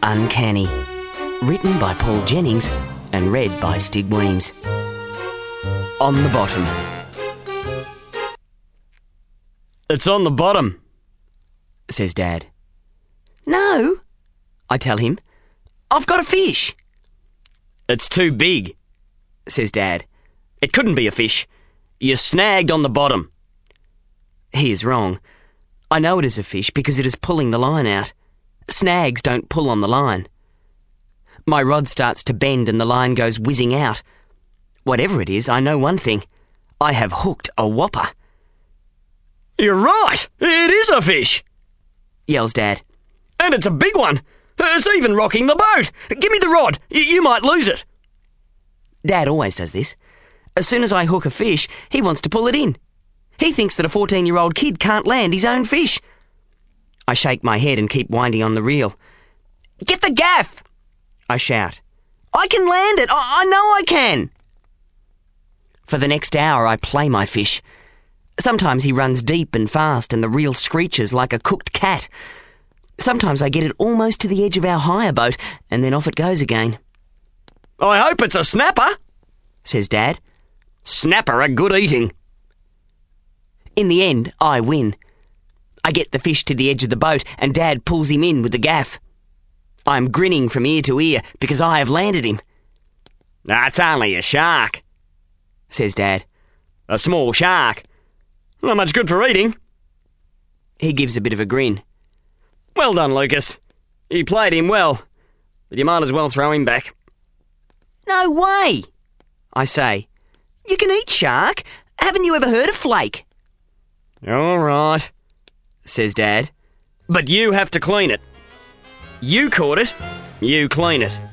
Uncanny. Written by Paul Jennings and read by Stig Weems. On the bottom. It's on the bottom, says Dad. No, I tell him. I've got a fish. It's too big, says Dad. It couldn't be a fish. You snagged on the bottom. He is wrong. I know it is a fish because it is pulling the line out. Snags don't pull on the line. My rod starts to bend and the line goes whizzing out. Whatever it is, I know one thing. I have hooked a whopper. You're right. It is a fish, yells Dad. And it's a big one. It's even rocking the boat. Give me the rod. You might lose it. Dad always does this. As soon as I hook a fish, he wants to pull it in. He thinks that a 14-year-old kid can't land his own fish. I shake my head and keep winding on the reel. Get the gaff! I shout. I can land it. I know I can. For the next hour, I play my fish. Sometimes he runs deep and fast and the reel screeches like a cooked cat. Sometimes I get it almost to the edge of our hire boat and then off it goes again. I hope it's a snapper, says Dad. Snapper are good eating. In the end, I win. I get the fish to the edge of the boat and Dad pulls him in with the gaff. I'm grinning from ear to ear because I have landed him. That's only a shark, says Dad. A small shark. Not much good for eating. He gives a bit of a grin. Well done, Lucas. You played him well, but you might as well throw him back. No way, I say. You can eat shark. Haven't you ever heard of flake? All right, says Dad. But you have to clean it. You caught it, you clean it.